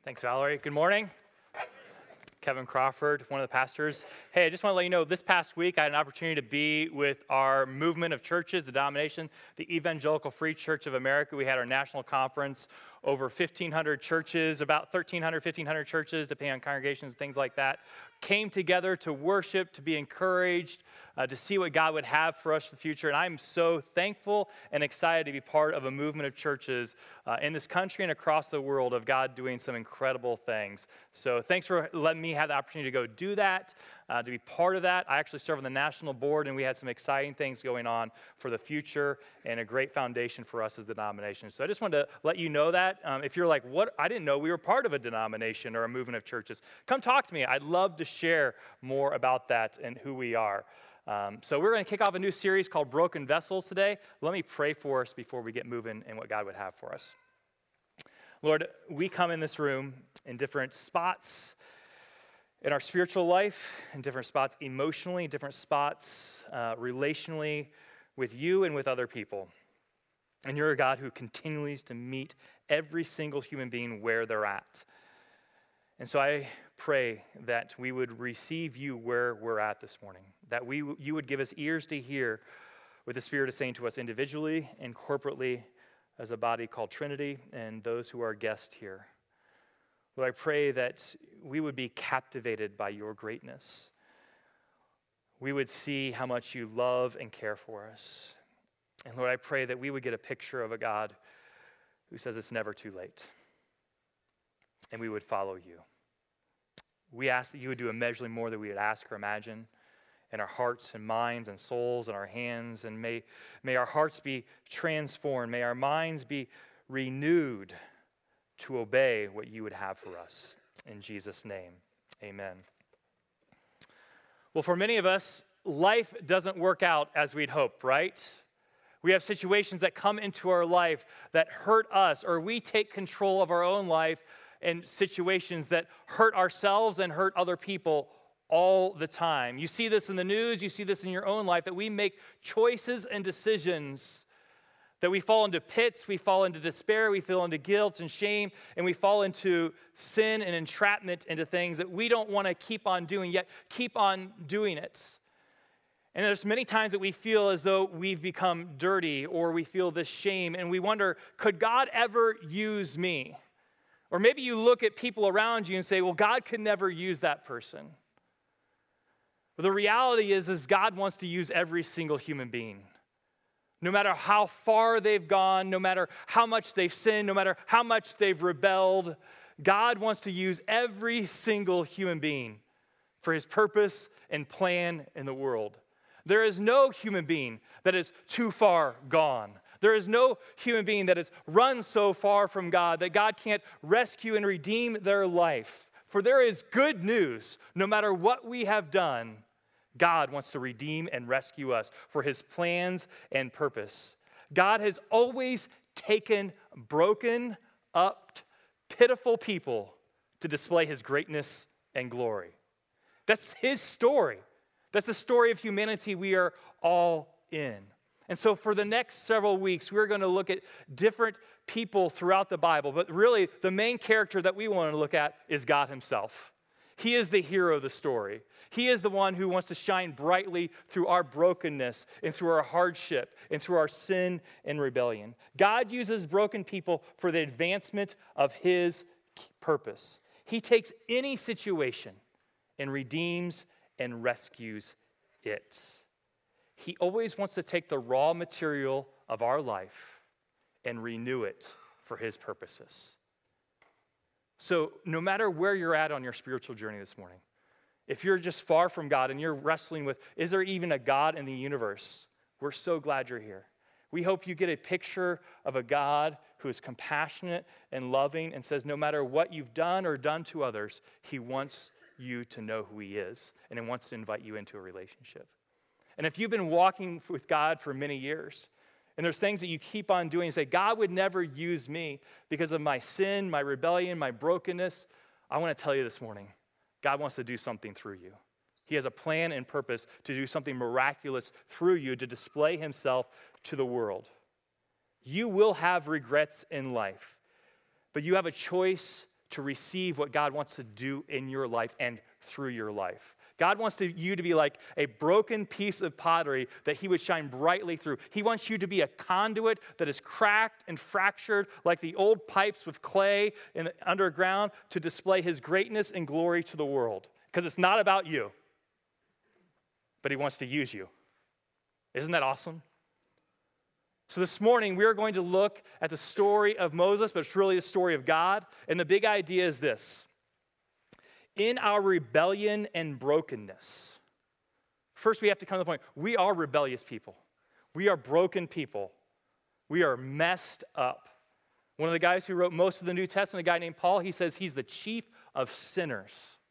Thanks, Valerie. Good morning. Kevin Crawford, one of the pastors. Hey, I just want to let you know, this past week I had an opportunity to be with our movement of churches, the denomination, the Evangelical Free Church of America. We had our national conference, over 1,500 churches, about 1,500 churches, depending on congregations, things like that, came together to worship, to be encouraged, to see what God would have for us for the future. And I'm so thankful and excited to be part of a movement of churches in this country and across the world of God doing some incredible things. So thanks for letting me have the opportunity to go do that, to be part of that. I actually serve on the national board, and we had some exciting things going on for the future and a great foundation for us as a denomination. So I just wanted to let you know that. If you're like, what? I didn't know we were part of a denomination or a movement of churches. Come talk to me. I'd love to share more about that and who we are. So we're going to kick off a new series called Broken Vessels today. Let me pray for us before we get moving in what God would have for us. Lord, we come in this room in different spots in our spiritual life, in different spots emotionally, different spots relationally with you and with other people. And you're a God who continues to meet every single human being where they're at. And so I pray that we would receive you where we're at this morning, that you would give us ears to hear what the Spirit is saying to us individually and corporately as a body called Trinity and those who are guests here. Lord, I pray that we would be captivated by your greatness. We would see how much you love and care for us. And Lord, I pray that we would get a picture of a God who says it's never too late. And we would follow you. We ask that you would do immeasurably more than we would ask or imagine in our hearts and minds and souls and our hands. And may our hearts be transformed. May our minds be renewed to obey what you would have for us. In Jesus' name, amen. Well, for many of us, life doesn't work out as we'd hope, right? We have situations that come into our life that hurt us, or we take control of our own life in situations that hurt ourselves and hurt other people all the time. You see this in the news, you see this in your own life, that we make choices and decisions that we fall into pits, we fall into despair, we fall into guilt and shame, and we fall into sin and entrapment into things that we don't want to keep on doing, yet keep on doing it. And there's many times that we feel as though we've become dirty, or we feel this shame, and we wonder, could God ever use me? Or maybe you look at people around you and say, well, God could never use that person. But the reality is God wants to use every single human being. No matter how far they've gone, no matter how much they've sinned, no matter how much they've rebelled, God wants to use every single human being for his purpose and plan in the world. There is no human being that is too far gone. There is no human being that has run so far from God that God can't rescue and redeem their life. For there is good news. No matter what we have done, God wants to redeem and rescue us for his plans and purpose. God has always taken broken, up, pitiful people to display his greatness and glory. That's his story. That's the story of humanity we are all in. And so for the next several weeks, we're going to look at different people throughout the Bible. But really, the main character that we want to look at is God himself. He is the hero of the story. He is the one who wants to shine brightly through our brokenness and through our hardship and through our sin and rebellion. God uses broken people for the advancement of his purpose. He takes any situation and redeems and rescues it. He always wants to take the raw material of our life and renew it for his purposes. So no matter where you're at on your spiritual journey this morning, if you're just far from God and you're wrestling with, is there even a God in the universe? We're so glad you're here. We hope you get a picture of a God who is compassionate and loving and says no matter what you've done or done to others, he wants you to know who he is and he wants to invite you into a relationship. And if you've been walking with God for many years, and there's things that you keep on doing and say, God would never use me because of my sin, my rebellion, my brokenness, I want to tell you this morning, God wants to do something through you. He has a plan and purpose to do something miraculous through you to display himself to the world. You will have regrets in life, but you have a choice to receive what God wants to do in your life and through your life. God wants you to be like a broken piece of pottery that he would shine brightly through. He wants you to be a conduit that is cracked and fractured like the old pipes with clay in the underground to display his greatness and glory to the world. Because it's not about you, but he wants to use you. Isn't that awesome? So this morning, we are going to look at the story of Moses, but it's really the story of God. And the big idea is this. In our rebellion and brokenness, first we have to come to the point, we are rebellious people. We are broken people. We are messed up. One of the guys who wrote most of the New Testament, a guy named Paul, he says he's the chief of sinners.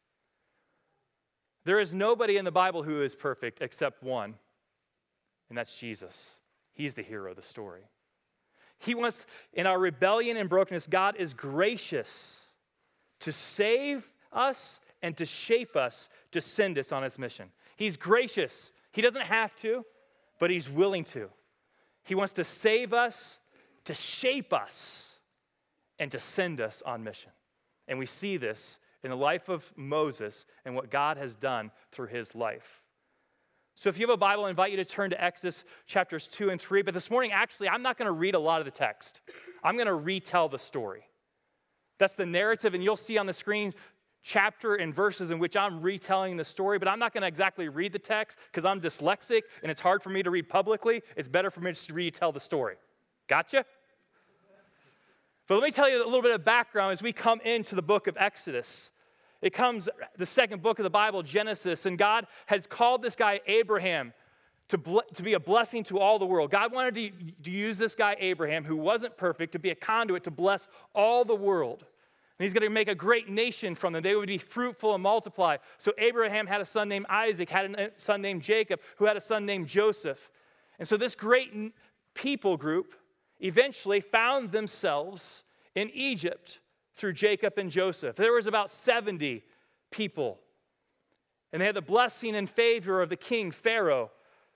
There is nobody in the Bible who is perfect except one, and that's Jesus. He's the hero of the story. He wants, in our rebellion and brokenness, God is gracious to save us and to shape us to send us on his mission. He's gracious. He doesn't have to, but he's willing to. He wants to save us, to shape us, and to send us on mission. And we see this in the life of Moses and what God has done through his life. So if you have a Bible, I invite you to turn to Exodus chapters 2 and 3. But this morning, actually, I'm not going to read a lot of the text. I'm going to retell the story. That's the narrative, and you'll see on the screen chapter and verses in which I'm retelling the story, but I'm not going to exactly read the text because I'm dyslexic and it's hard for me to read publicly. It's better for me just to retell the story. Gotcha? But let me tell you a little bit of background as we come into the book of Exodus. It comes, the second book of the Bible, Genesis, and God has called this guy Abraham to be a blessing to all the world. God wanted to use this guy Abraham, who wasn't perfect, to be a conduit to bless all the world. And he's going to make a great nation from them. They would be fruitful and multiply. So Abraham had a son named Isaac, had a son named Jacob, who had a son named Joseph. And so this great people group eventually found themselves in Egypt through Jacob and Joseph. There was about 70 people. And they had the blessing and favor of the king, Pharaoh.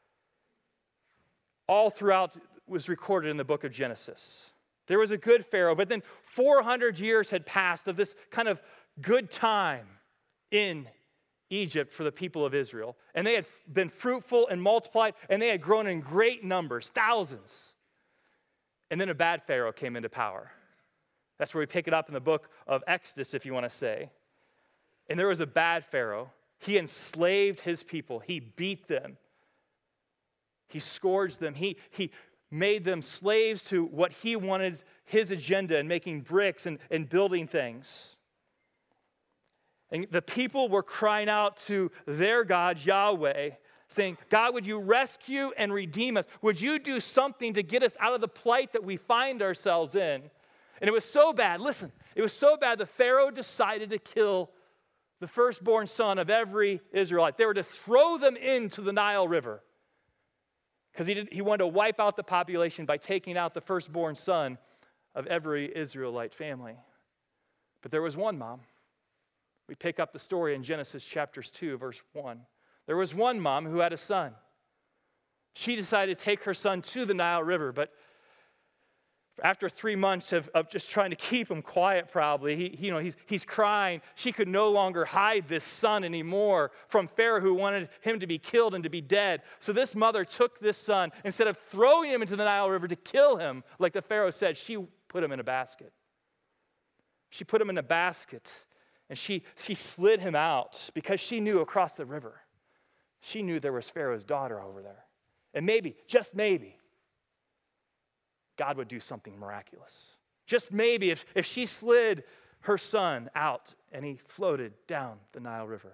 All throughout was recorded in the book of Genesis. There was a good Pharaoh, but then 400 years had passed of this kind of good time in Egypt for the people of Israel. And they had been fruitful and multiplied, and they had grown in great numbers, thousands. And then a bad Pharaoh came into power. That's where we pick it up in the book of Exodus, if you want to say. And there was a bad Pharaoh. He enslaved his people. He beat them. He scourged them. He made them slaves to what he wanted, his agenda in making bricks and building things. And the people were crying out to their God, Yahweh, saying, God, would you rescue and redeem us? Would you do something to get us out of the plight that we find ourselves in? And it was so bad, listen, it was so bad that Pharaoh decided to kill the firstborn son of every Israelite. They were to throw them into the Nile River because he wanted to wipe out the population by taking out the firstborn son of every Israelite family. But there was one mom. We pick up the story in Genesis chapters 2, verse 1. There was one mom who had a son. She decided to take her son to the Nile River, but after 3 months of just trying to keep him quiet, probably, he's crying. She could no longer hide this son anymore from Pharaoh, who wanted him to be killed and to be dead. So this mother took this son, instead of throwing him into the Nile River to kill him, like the Pharaoh said, she put him in a basket. She put him in a basket, and she slid him out because she knew across the river, she knew there was Pharaoh's daughter over there. And maybe, just maybe, God would do something miraculous. Just maybe if she slid her son out and he floated down the Nile River,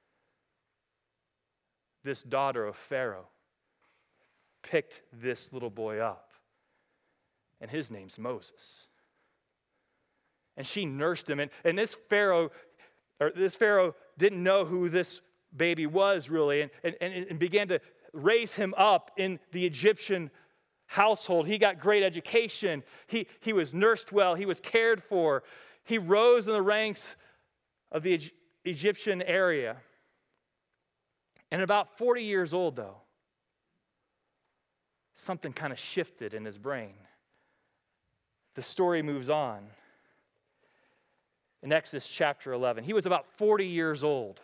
this daughter of Pharaoh picked this little boy up, and his name's Moses. And she nursed him, and this Pharaoh didn't know who this baby was really, and began to raise him up in the Egyptian household. He got great education. He was nursed well. He was cared for. He rose in the ranks of the Egyptian area. And at about 40 years old, though, something kind of shifted in his brain. The story moves on. in Exodus chapter 11. He was about 40 years old.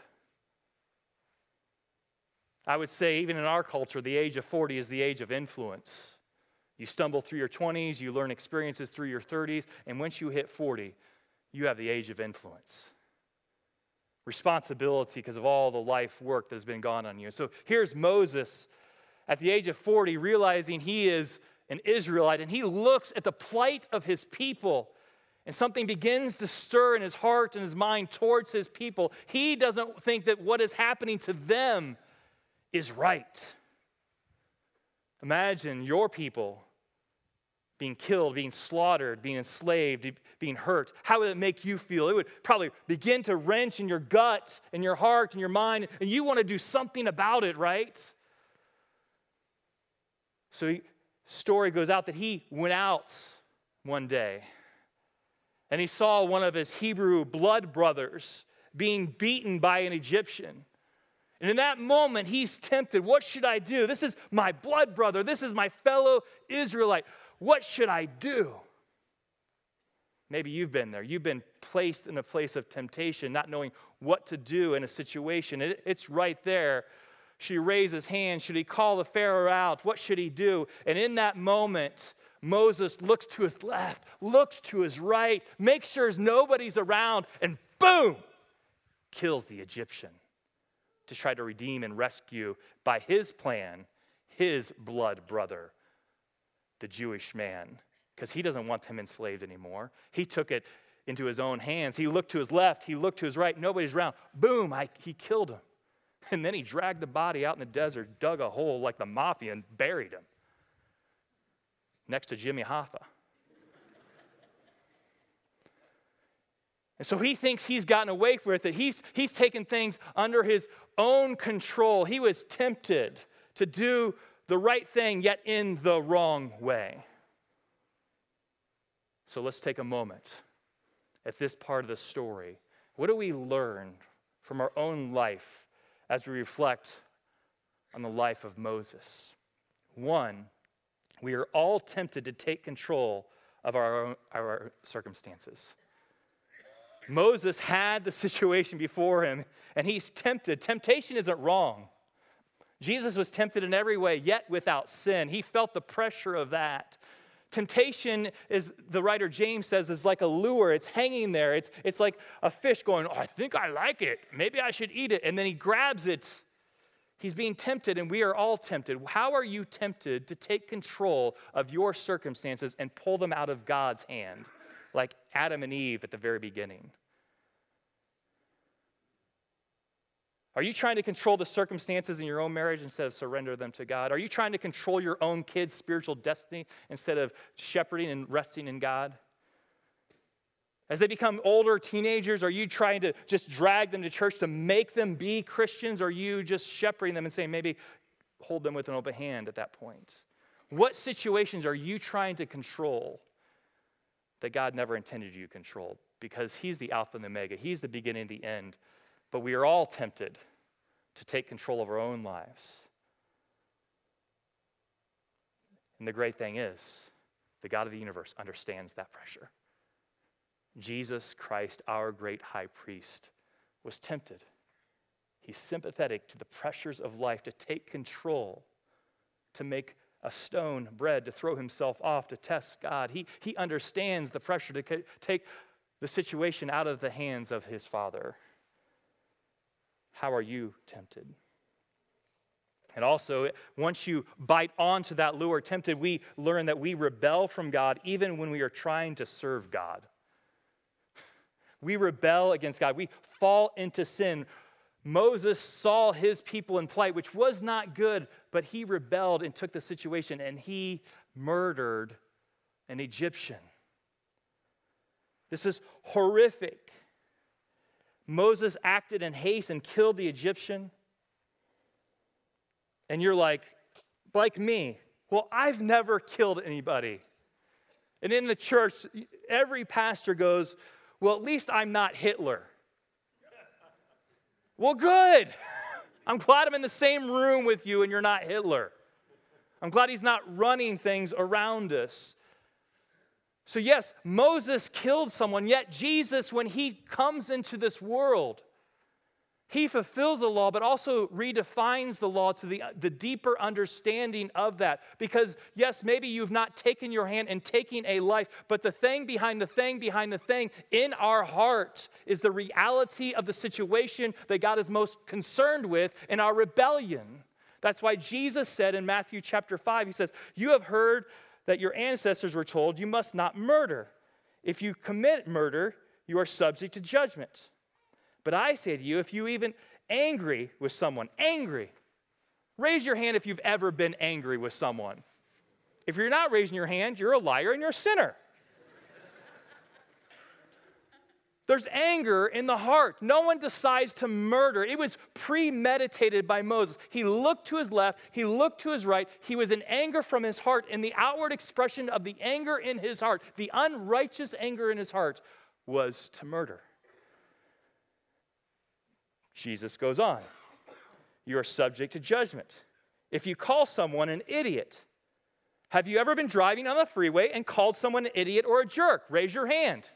I would say even in our culture, the age of 40 is the age of influence. You stumble through your 20s, you learn experiences through your 30s, and once you hit 40, you have the age of influence. Responsibility because of all the life work that has been gone on you. So here's Moses at the age of 40, realizing he is an Israelite, and he looks at the plight of his people, and something begins to stir in his heart and his mind towards his people. He doesn't think that what is happening to them is right. Imagine your people being killed, being slaughtered, being enslaved, being hurt. How would it make you feel? It would probably begin to wrench in your gut, in your heart, in your mind, and you want to do something about it, right? So story goes out that he went out one day and he saw one of his Hebrew blood brothers being beaten by an Egyptian. And in that moment, he's tempted. What should I do? This is my blood brother. This is my fellow Israelite. What should I do? Maybe you've been there. You've been placed in a place of temptation, not knowing what to do in a situation. It's right there. Should he raise his hand? Should he call the Pharaoh out? What should he do? And in that moment, Moses looks to his left, looks to his right, makes sure nobody's around, and boom, kills the Egyptian to try to redeem and rescue, by his plan, his blood brother, the Jewish man, because he doesn't want them enslaved anymore. He took it into his own hands. He looked to his left, he looked to his right, nobody's around. Boom, he killed him. And then he dragged the body out in the desert, dug a hole like the mafia, and buried him next to Jimmy Hoffa. And so he thinks he's gotten away with it. He's taken things under his own control. He was tempted to do the right thing, yet in the wrong way. So let's take a moment at this part of the story. What do we learn from our own life as we reflect on the life of Moses? One, we are all tempted to take control of our circumstances. Moses had the situation before him, and he's tempted. Temptation isn't wrong. Jesus was tempted in every way, yet without sin. He felt the pressure of that. Temptation, is, the writer James says, is like a lure. It's hanging there. It's like a fish going, I think I like it. Maybe I should eat it. And then he grabs it. He's being tempted, and we are all tempted. How are you tempted to take control of your circumstances and pull them out of God's hand, like Adam and Eve at the very beginning? Are you trying to control the circumstances in your own marriage instead of surrender them to God? Are you trying to control your own kids' spiritual destiny instead of shepherding and resting in God? As they become older teenagers, are you trying to just drag them to church to make them be Christians? Or are you just shepherding them and saying maybe hold them with an open hand at that point? What situations are you trying to control that God never intended you to control? Because he's the Alpha and the Omega. He's the beginning and the end. But we are all tempted to take control of our own lives. And the great thing is, the God of the universe understands that pressure. Jesus Christ, our great high priest, was tempted. He's sympathetic to the pressures of life to take control, to make a stone bread, to throw himself off, to test God. He understands the pressure to take the situation out of the hands of his Father. How are you tempted? And also, once you bite onto that lure, tempted, we learn that we rebel from God even when we are trying to serve God. We rebel against God. We fall into sin. Moses saw his people in plight, which was not good, but he rebelled and took the situation, and he murdered an Egyptian. This is horrific. Moses acted in haste and killed the Egyptian. And you're like me. Well, I've never killed anybody. And in the church, every pastor goes, well, at least I'm not Hitler. Well, good. I'm glad I'm in the same room with you and you're not Hitler. I'm glad he's not running things around us. So yes, Moses killed someone, yet Jesus, when he comes into this world, he fulfills the law, but also redefines the law to the deeper understanding of that. Because, yes, maybe you've not taken your hand and taken a life, but the thing behind the thing behind the thing in our heart is the reality of the situation that God is most concerned with in our rebellion. That's why Jesus said in Matthew chapter 5, he says, "You have heard that your ancestors were told, you must not murder. If you commit murder, you are subject to judgment. But I say to you, if you even angry with someone, raise your hand if you've ever been angry with someone. If you're not raising your hand, you're a liar and you're a sinner. There's anger in the heart. No one decides to murder. It was premeditated by Moses. He looked to his left, he looked to his right. He was in anger from his heart, and the outward expression of the anger in his heart, the unrighteous anger in his heart, was to murder. Jesus goes on. You are subject to judgment. If you call someone an idiot, have you ever been driving on the freeway and called someone an idiot or a jerk? Raise your hand.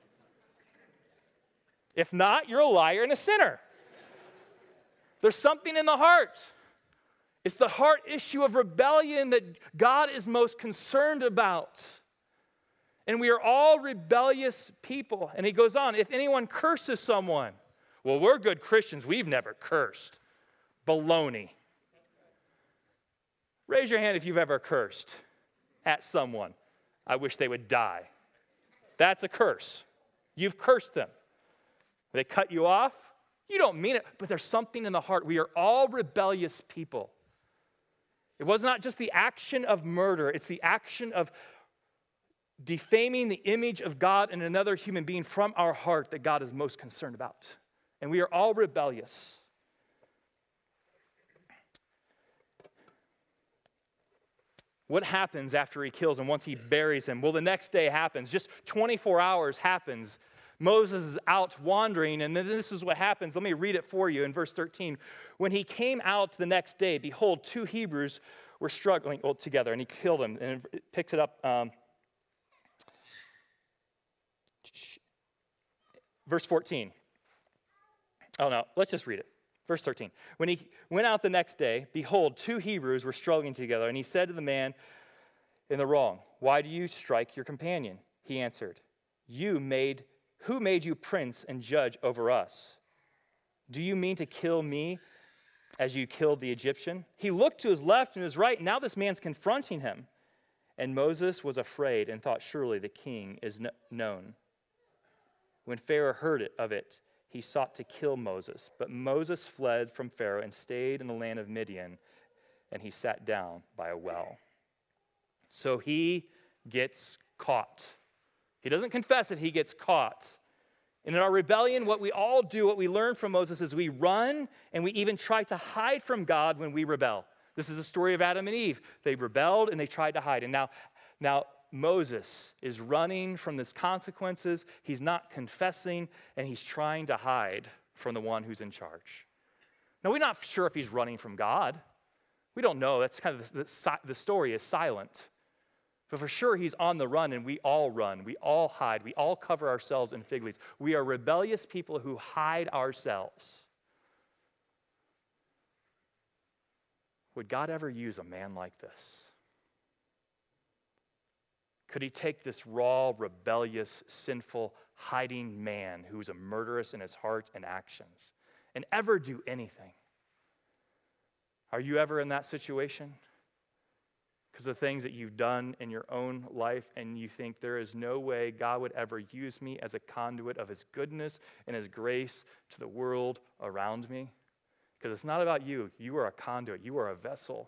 If not, you're a liar and a sinner. There's something in the heart. It's the heart issue of rebellion that God is most concerned about. And we are all rebellious people. And he goes on, if anyone curses someone, well, we're good Christians. We've never cursed. Baloney. Raise your hand if you've ever cursed at someone. I wish they would die. That's a curse. You've cursed them. They cut you off. You don't mean it, but there's something in the heart. We are all rebellious people. It was not just the action of murder. It's the action of defaming the image of God and another human being from our heart that God is most concerned about. And we are all rebellious. What happens after he kills him once he buries him? Well, the next day happens. Just 24 hours happens. Moses is out wandering, and then this is what happens. Let me read it for you in verse 13. When he came out the next day, behold, 2 Hebrews were struggling together, and he killed them. And it picks it up. Verse 14. Oh, no, let's just read it. Verse 13. When he went out the next day, behold, 2 Hebrews were struggling together, and he said to the man in the wrong, why do you strike your companion? He answered, who made you prince and judge over us? Do you mean to kill me as you killed the Egyptian? He looked to his left and his right, and now this man's confronting him. And Moses was afraid and thought, surely the king is known. When Pharaoh heard of it, he sought to kill Moses. But Moses fled from Pharaoh and stayed in the land of Midian, and he sat down by a well. So he gets caught. He doesn't confess it, he gets caught. And in our rebellion, what we all do, what we learn from Moses is we run and we even try to hide from God when we rebel. This is the story of Adam and Eve. They rebelled and they tried to hide. And now Moses is running from these consequences. He's not confessing, and he's trying to hide from the one who's in charge. Now, we're not sure if he's running from God. We don't know. That's kind of the story is silent. But for sure, he's on the run, and we all run. We all hide. We all cover ourselves in fig leaves. We are rebellious people who hide ourselves. Would God ever use a man like this? Could he take this raw, rebellious, sinful, hiding man who's a murderous in his heart and actions and ever do anything? Are you ever in that situation? Because of things that you've done in your own life, and you think there is no way God would ever use me as a conduit of his goodness and his grace to the world around me? Because it's not about you. You are a conduit. You are a vessel.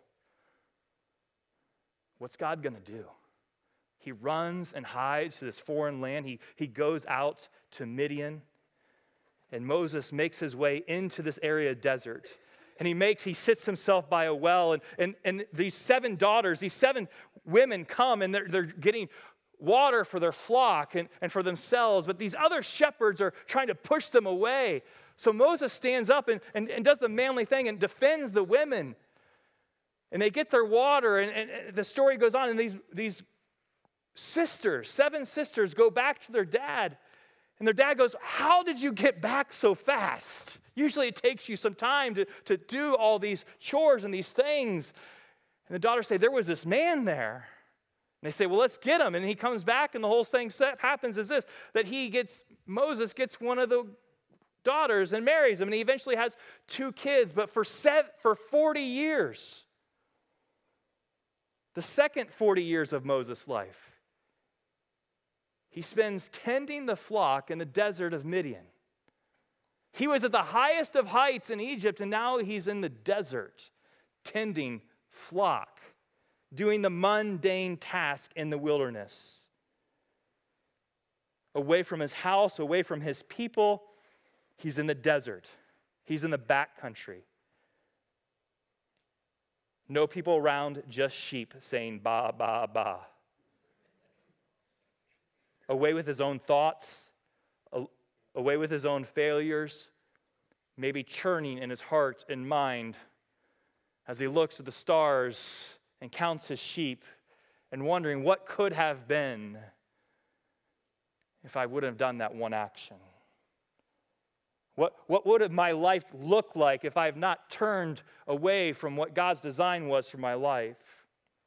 What's God going to do? He runs and hides to this foreign land. He goes out to Midian, and Moses makes his way into this area of desert. And he sits himself by a well, and these 7 daughters, these 7 women come, and they're getting water for their flock and for themselves, but these other shepherds are trying to push them away. So Moses stands up and does the manly thing and defends the women. And they get their water, and the story goes on, and these seven sisters go back to their dad. And their dad goes, how did you get back so fast? Usually it takes you some time to do all these chores and these things. And the daughters say, there was this man there. And they say, well, let's get him. And he comes back, and the whole thing happens is this, that Moses gets one of the daughters and marries him. And he eventually has 2 kids. But for 40 years, the second 40 years of Moses' life, he spends tending the flock in the desert of Midian. He was at the highest of heights in Egypt, and now he's in the desert, tending flock, doing the mundane task in the wilderness. Away from his house, away from his people, he's in the desert. He's in the back country. No people around, just sheep saying ba, ba, ba. Away with his own thoughts, away with his own failures, maybe churning in his heart and mind as he looks at the stars and counts his sheep and wondering what could have been if I would have done that one action. What would have my life looked like if I have not turned away from what God's design was for my life?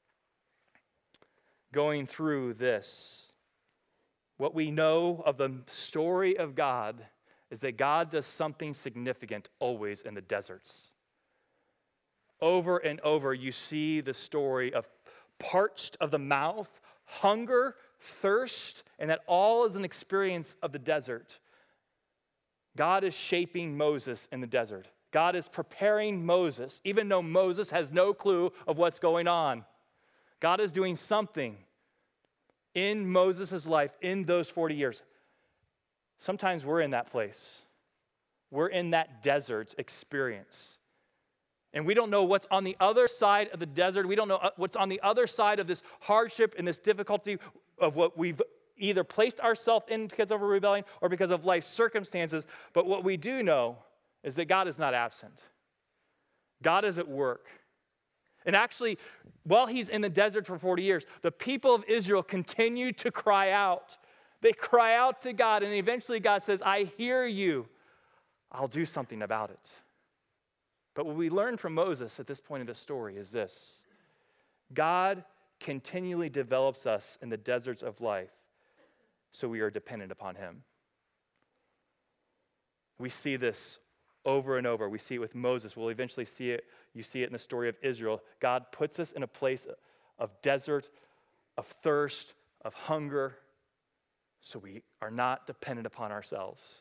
Going through this, what we know of the story of God is that God does something significant always in the deserts. Over and over, you see the story of parched of the mouth, hunger, thirst, and that all is an experience of the desert. God is shaping Moses in the desert. God is preparing Moses, even though Moses has no clue of what's going on. God is doing something in Moses' life in those 40 years. Sometimes we're in that place. We're in that desert experience. And we don't know what's on the other side of the desert. We don't know what's on the other side of this hardship and this difficulty of what we've either placed ourselves in because of a rebellion or because of life circumstances. But what we do know is that God is not absent. God is at work. And actually, while he's in the desert for 40 years, the people of Israel continue to cry out. They cry out to God, and eventually God says, I hear you. I'll do something about it. But what we learn from Moses at this point in the story is this. God continually develops us in the deserts of life so we are dependent upon him. We see this over and over. We see it with Moses. We'll eventually see it. You see it in the story of Israel. God puts us in a place of desert, of thirst, of hunger, so we are not dependent upon ourselves.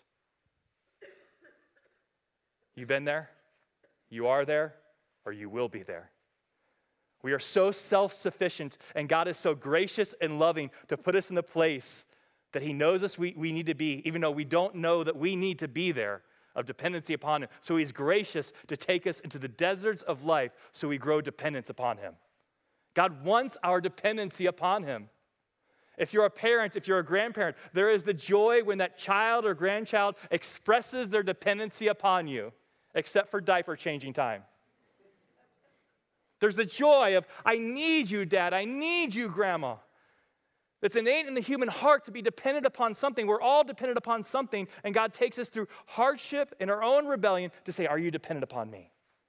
You've been there, you are there, or you will be there. We are so self-sufficient, and God is so gracious and loving to put us in the place that he knows us we need to be, even though we don't know that we need to be there, of dependency upon him. So he's gracious to take us into the deserts of life so we grow dependence upon him. God wants our dependency upon him. If you're a parent, if you're a grandparent, there is the joy when that child or grandchild expresses their dependency upon you, except for diaper changing time. There's the joy of, I need you, Dad. I need you, Grandma. It's innate in the human heart to be dependent upon something. We're all dependent upon something, and God takes us through hardship and our own rebellion to say, are you dependent upon me?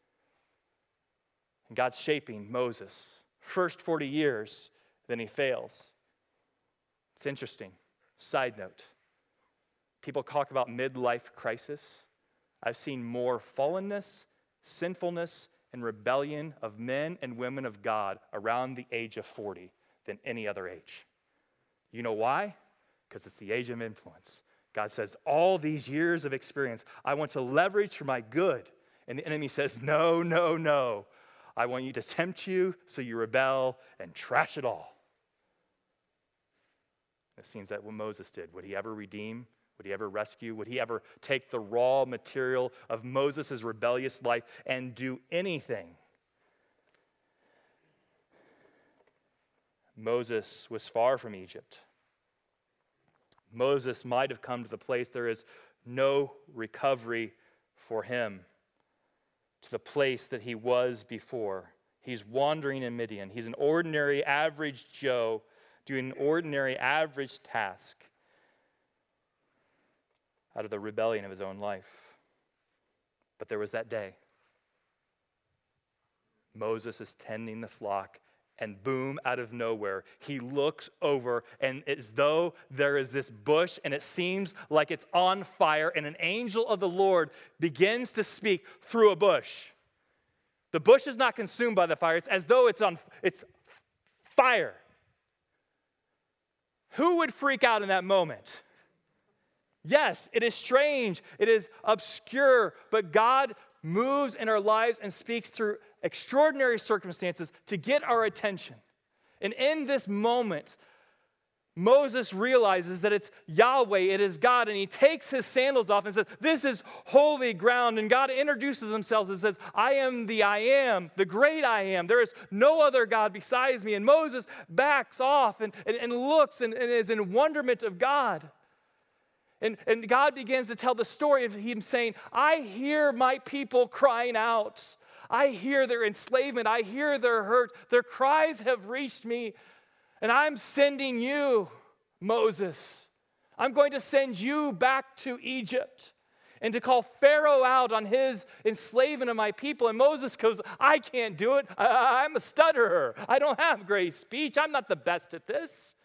And God's shaping Moses. First 40 years, then he fails. It's interesting. Side note. People talk about midlife crisis. I've seen more fallenness, sinfulness, and rebellion of men and women of God around the age of 40 than any other age. You know why? Because it's the age of influence. God says, all these years of experience, I want to leverage for my good. And the enemy says, no, no, no. I want you to tempt you so you rebel and trash it all. It seems that what Moses did. Would he ever redeem? Would he ever rescue? Would he ever take the raw material of Moses' rebellious life and do anything? Moses was far from Egypt. Moses might have come to the place there is no recovery for him, to the place that he was before. He's wandering in Midian. He's an ordinary, average Joe, doing an ordinary, average task out of the rebellion of his own life. But there was that day. Moses is tending the flock, and boom, out of nowhere, he looks over, and as though there is this bush, and it seems like it's on fire, and an angel of the Lord begins to speak through a bush. The bush is not consumed by the fire. It's as though it's fire. Who would freak out in that moment? Yes, it is strange. It is obscure, but God moves in our lives and speaks through extraordinary circumstances to get our attention. And in this moment, Moses realizes that it's Yahweh, it is God, and he takes his sandals off and says, this is holy ground. And God introduces himself and says, I am, the great I am. There is no other God besides me. And Moses backs off and looks and is in wonderment of God. And God begins to tell the story of him saying, I hear my people crying out. I hear their enslavement. I hear their hurt. Their cries have reached me. And I'm sending you, Moses. I'm going to send you back to Egypt and to call Pharaoh out on his enslavement of my people. And Moses goes, I can't do it. I'm a stutterer. I don't have great speech. I'm not the best at this.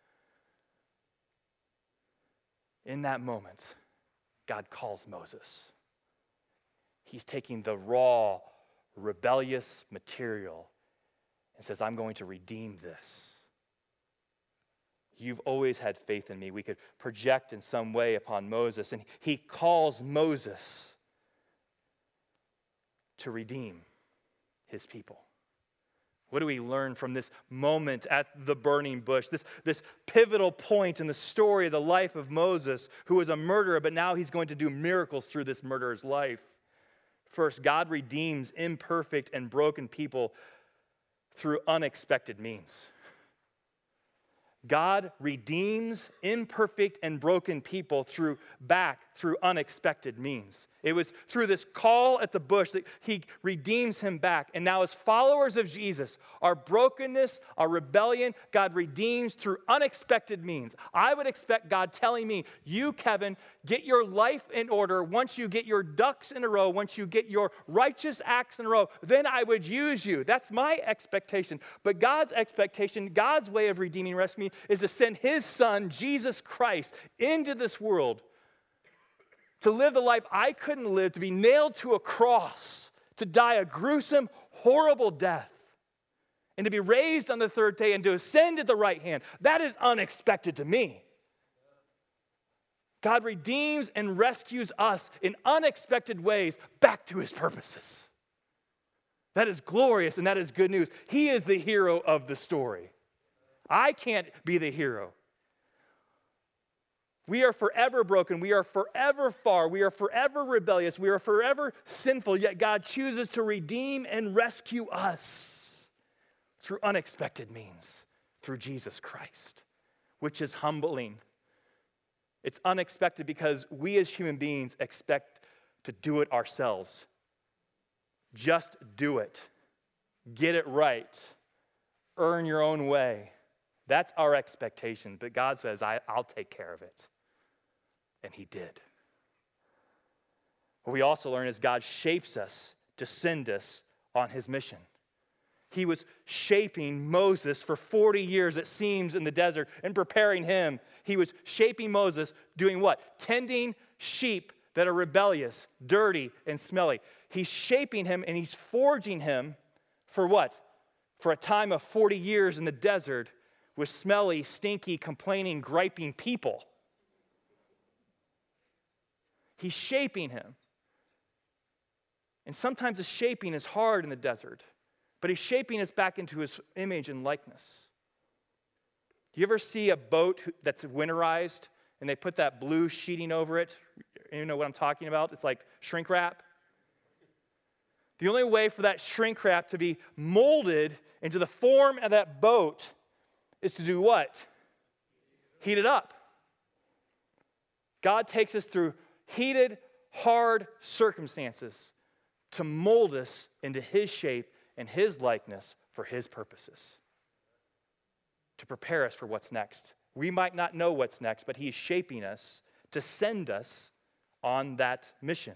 In that moment, God calls Moses. He's taking the raw, rebellious material and says, I'm going to redeem this. You've always had faith in me. We could project in some way upon Moses, and he calls Moses to redeem his people. What do we learn from this moment at the burning bush? This pivotal point in the story of the life of Moses, who was a murderer, but now he's going to do miracles through this murderer's life. First, God redeems imperfect and broken people through unexpected means. God redeems imperfect and broken people through unexpected means. It was through this call at the bush that he redeems him back. And now as followers of Jesus, our brokenness, our rebellion, God redeems through unexpected means. I would expect God telling me, you, Kevin, get your life in order. Once you get your ducks in a row, once you get your righteous acts in a row, then I would use you. That's my expectation. But God's expectation, God's way of redeeming, rescuing me, is to send his son, Jesus Christ, into this world to live the life I couldn't live, to be nailed to a cross, to die a gruesome, horrible death, and to be raised on the third day and to ascend at the right hand. That is unexpected to me. God redeems and rescues us in unexpected ways back to his purposes. That is glorious and that is good news. He is the hero of the story. I can't be the hero. We are forever broken. We are forever far. We are forever rebellious. We are forever sinful, yet God chooses to redeem and rescue us through unexpected means, through Jesus Christ, which is humbling. It's unexpected because we as human beings expect to do it ourselves. Just do it. Get it right. Earn your own way. That's our expectation, but God says, I'll take care of it. And he did. What we also learn is God shapes us to send us on his mission. He was shaping Moses for 40 years, it seems, in the desert and preparing him. He was shaping Moses, doing what? Tending sheep that are rebellious, dirty, and smelly. He's shaping him and he's forging him for what? For a time of 40 years in the desert with smelly, stinky, complaining, griping people. He's shaping him. And sometimes the shaping is hard in the desert, but he's shaping us back into his image and likeness. Do you ever see a boat that's winterized and they put that blue sheeting over it? You know what I'm talking about? It's like shrink wrap. The only way for that shrink wrap to be molded into the form of that boat is to do what? Heat it up. God takes us through heated, hard circumstances to mold us into his shape and his likeness for his purposes. to prepare us for what's next. We might not know what's next, but He is shaping us to send us on that mission.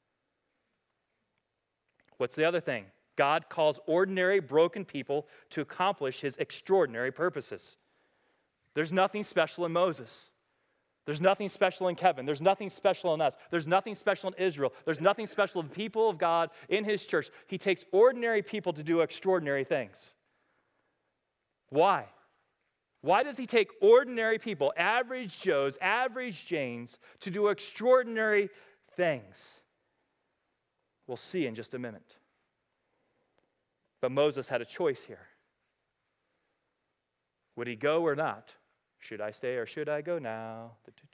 What's the other thing? God calls ordinary, broken people to accomplish His extraordinary purposes. There's nothing special in Moses. There's nothing special in Kevin. There's nothing special in us. There's nothing special in Israel. There's nothing special in the people of God in His church. He takes ordinary people to do extraordinary things. Why? Why does He take ordinary people, average Joes, average Janes, to do extraordinary things? We'll see in just a minute. But Moses had a choice here. Would he go or not? Should I stay or should I go now?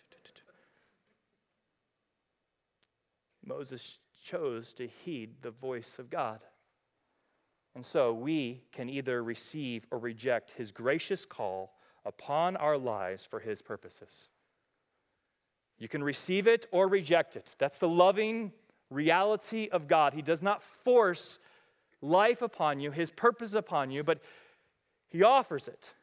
Moses chose to heed the voice of God. And so we can either receive or reject His gracious call upon our lives for His purposes. You can receive it or reject it. That's the loving reality of God. He does not force life upon you, His purpose upon you, but He offers it.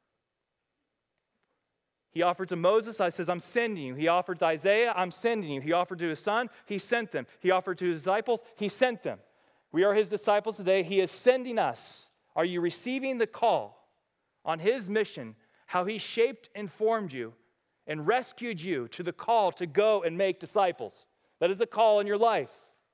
He offered to Moses, I says, I'm sending you. He offered to Isaiah, I'm sending you. He offered to his son, He sent them. He offered to his disciples, He sent them. We are His disciples today. He is sending us. Are you receiving the call on His mission, how He shaped and formed you and rescued you to the call to go and make disciples? That is a call in your life.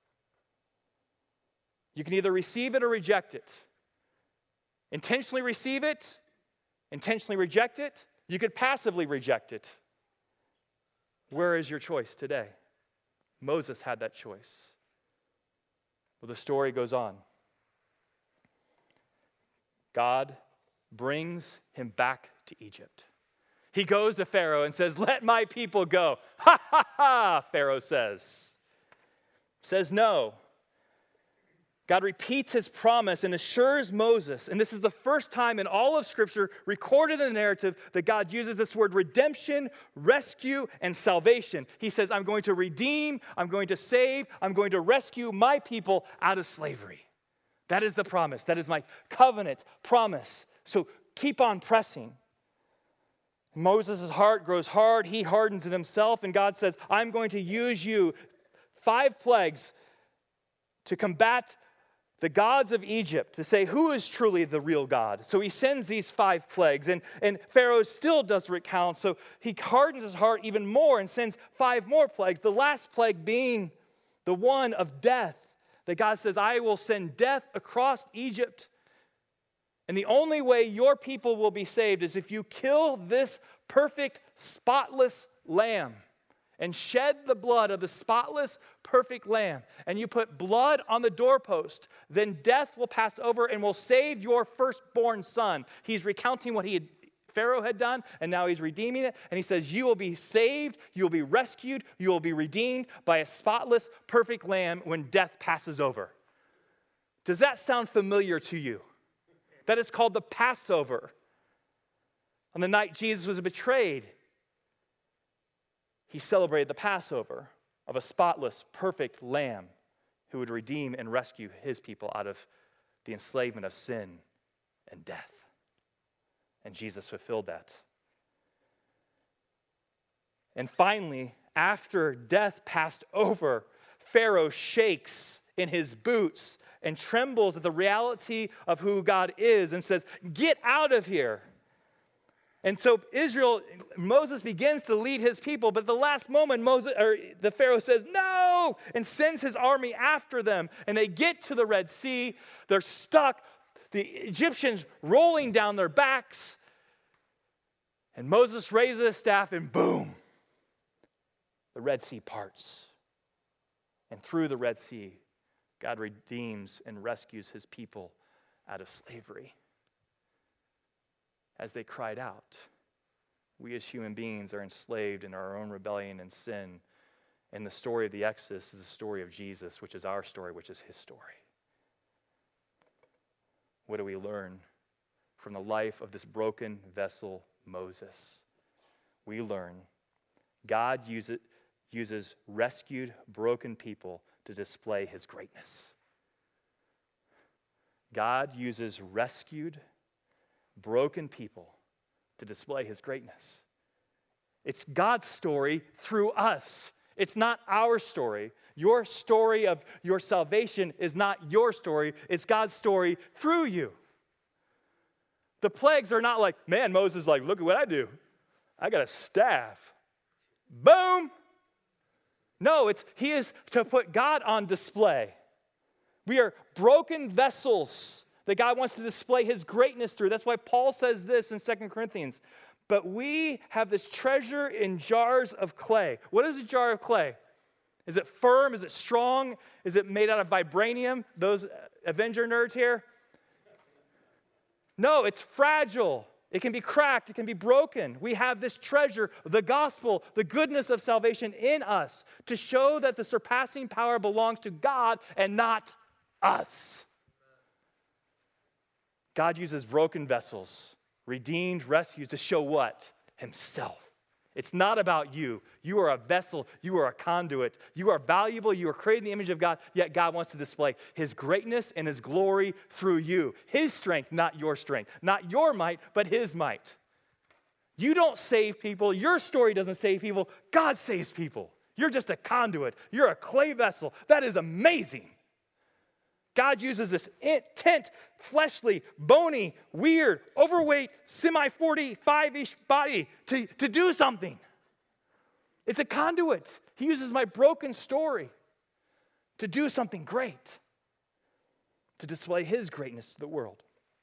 You can either receive it or reject it. Intentionally receive it, intentionally reject it. You could passively reject it. Where is your choice today? Moses had that choice. Well, the story goes on. God brings him back to Egypt. He goes to Pharaoh and says, let my people go. Ha, ha, ha, Pharaoh says. Says no. God repeats His promise and assures Moses, and this is the first time in all of Scripture recorded in the narrative that God uses this word redemption, rescue, and salvation. He says, I'm going to redeem, I'm going to save, I'm going to rescue my people out of slavery. That is the promise. That is my covenant promise. So keep on pressing. Moses' heart grows hard. He hardens in himself, and God says, I'm going to use you 5 plagues to combat the gods of Egypt, to say who is truly the real God. So He sends these 5 plagues, and Pharaoh still doesn't recount, so he hardens his heart even more and sends 5 more plagues, the last plague being the one of death, that God says, I will send death across Egypt. And the only way your people will be saved is if you kill this perfect, spotless lamb and shed the blood of the spotless, perfect lamb, and you put blood on the doorpost, then death will pass over and will save your firstborn son. He's recounting what Pharaoh had done, and now he's redeeming it, and he says, you will be saved, you will be rescued, you will be redeemed by a spotless, perfect lamb when death passes over. Does that sound familiar to you? That is called the Passover. On the night Jesus was betrayed, He celebrated the Passover of a spotless, perfect lamb who would redeem and rescue His people out of the enslavement of sin and death. And Jesus fulfilled that. And finally, after death passed over, Pharaoh shakes in his boots and trembles at the reality of who God is and says, get out of here. And so Moses begins to lead his people, but at the last moment, the Pharaoh says, no, and sends his army after them. And they get to the Red Sea. They're stuck. The Egyptians rolling down their backs. And Moses raises his staff, and boom, the Red Sea parts. And through the Red Sea, God redeems and rescues His people out of slavery. As they cried out, we as human beings are enslaved in our own rebellion and sin. And the story of the Exodus is the story of Jesus, which is our story, which is His story. What do we learn from the life of this broken vessel, Moses? We learn God uses rescued, broken people to display His greatness. God uses rescued, broken people to display his greatness. It's God's story through us. It's not our story. Your story of your salvation is not your story. It's God's story through you. The plagues are not like, man, Moses is like, look at what I do. I got a staff. Boom. No, he is to put God on display. We are broken vessels that God wants to display his greatness through. That's why Paul says this in 2 Corinthians. But we have this treasure in jars of clay. What is a jar of clay? Is it firm? Is it strong? Is it made out of vibranium? Those Avenger nerds here? No, it's fragile. It can be cracked. It can be broken. We have this treasure, the gospel, the goodness of salvation in us to show that the surpassing power belongs to God and not us. God uses broken vessels, redeemed, rescued to show what? Himself. It's not about you. You are a vessel. You are a conduit. You are valuable. You are created in the image of God, yet God wants to display his greatness and his glory through you. His strength, not your strength. Not your might, but his might. You don't save people. Your story doesn't save people. God saves people. You're just a conduit. You're a clay vessel. That is amazing. God uses this tent, fleshly, bony, weird, overweight, semi-45-ish body to do something. It's a conduit. He uses my broken story to do something great, to display his greatness to the world.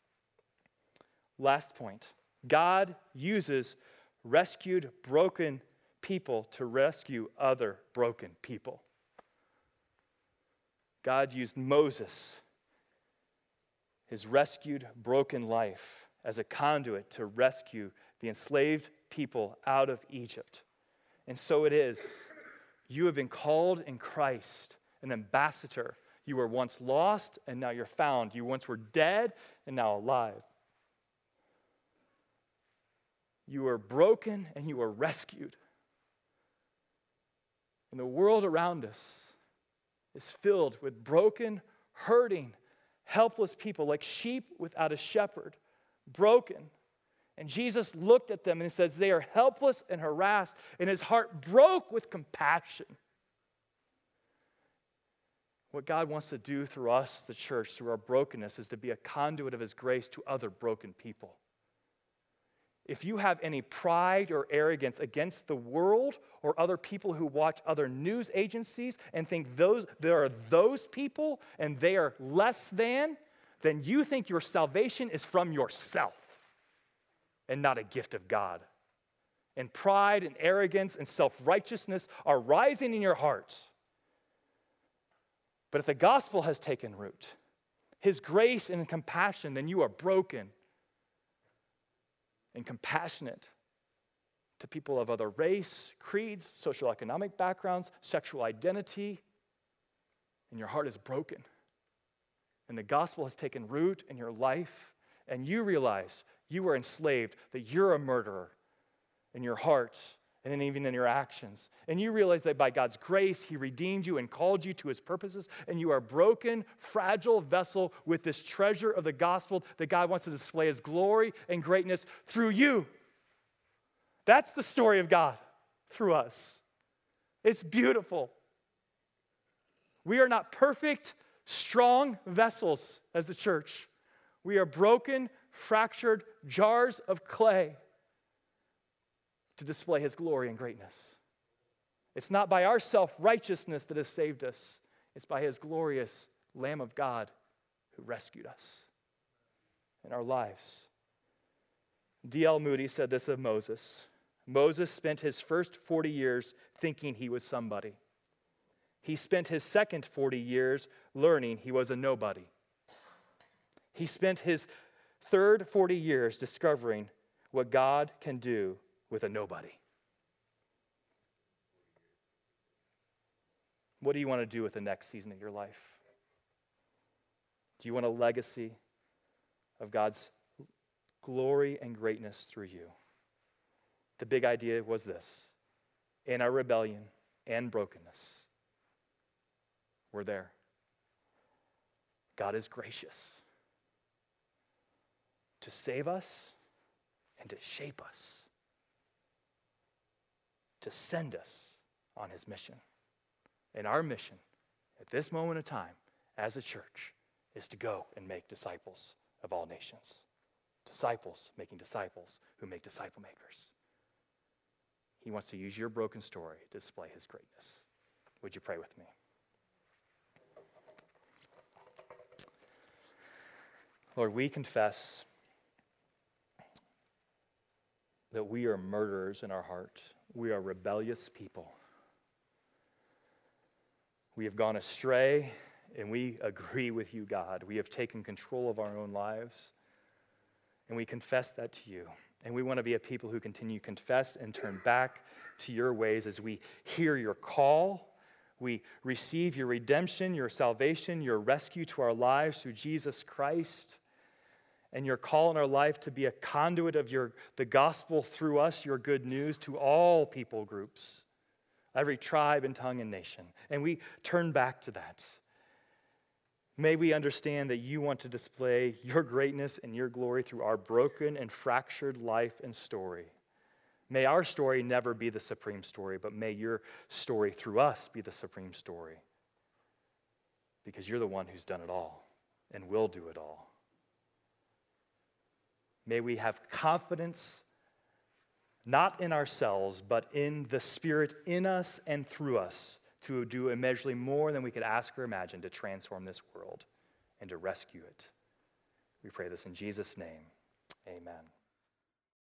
Last point. God uses rescued, broken people to rescue other broken people. God used Moses, his rescued, broken life, as a conduit to rescue the enslaved people out of Egypt. And so it is. You have been called in Christ, an ambassador. You were once lost, and now you're found. You once were dead, and now alive. You were broken, and you were rescued. And the world around us is filled with broken, hurting, helpless people like sheep without a shepherd, broken. And Jesus looked at them and he says, they are helpless and harassed, and his heart broke with compassion. What God wants to do through us as the church, through our brokenness, is to be a conduit of his grace to other broken people. If you have any pride or arrogance against the world or other people who watch other news agencies and think there are those people and they are less than, then you think your salvation is from yourself and not a gift of God. And pride and arrogance and self-righteousness are rising in your heart. But if the gospel has taken root, his grace and compassion, then you are broken and compassionate to people of other race, creeds, socioeconomic backgrounds, sexual identity, and your heart is broken. And the gospel has taken root in your life, and you realize you are enslaved, that you're a murderer in your heart, and then even in your actions. And you realize that by God's grace, he redeemed you and called you to his purposes, and you are a broken, fragile vessel with this treasure of the gospel that God wants to display his glory and greatness through you. That's the story of God through us. It's beautiful. We are not perfect, strong vessels as the church. We are broken, fractured jars of clay to display his glory and greatness. It's not by our self-righteousness that has saved us. It's by his glorious Lamb of God who rescued us in our lives. D.L. Moody said this of Moses. Moses spent his first 40 years thinking he was somebody. He spent his second 40 years learning he was a nobody. He spent his third 40 years discovering what God can do with a nobody. What do you want to do with the next season of your life? Do you want a legacy of God's glory and greatness through you? The big idea was this: in our rebellion and brokenness, we're there. God is gracious to save us and to shape us, to send us on his mission. And our mission at this moment of time as a church is to go and make disciples of all nations. Disciples making disciples who make disciple makers. He wants to use your broken story to display his greatness. Would you pray with me? Lord, we confess that we are murderers in our heart. We are rebellious people. We have gone astray, and we agree with you, God. We have taken control of our own lives, and we confess that to you. And we want to be a people who continue to confess and turn back to your ways as we hear your call. We receive your redemption, your salvation, your rescue to our lives through Jesus Christ, and your call in our life to be a conduit of the gospel through us, your good news to all people groups, every tribe and tongue and nation. And we turn back to that. May we understand that you want to display your greatness and your glory through our broken and fractured life and story. May our story never be the supreme story, but may your story through us be the supreme story. Because you're the one who's done it all and will do it all. May we have confidence, not in ourselves, but in the Spirit in us and through us, to do immeasurably more than we could ask or imagine to transform this world and to rescue it. We pray this in Jesus' name. Amen.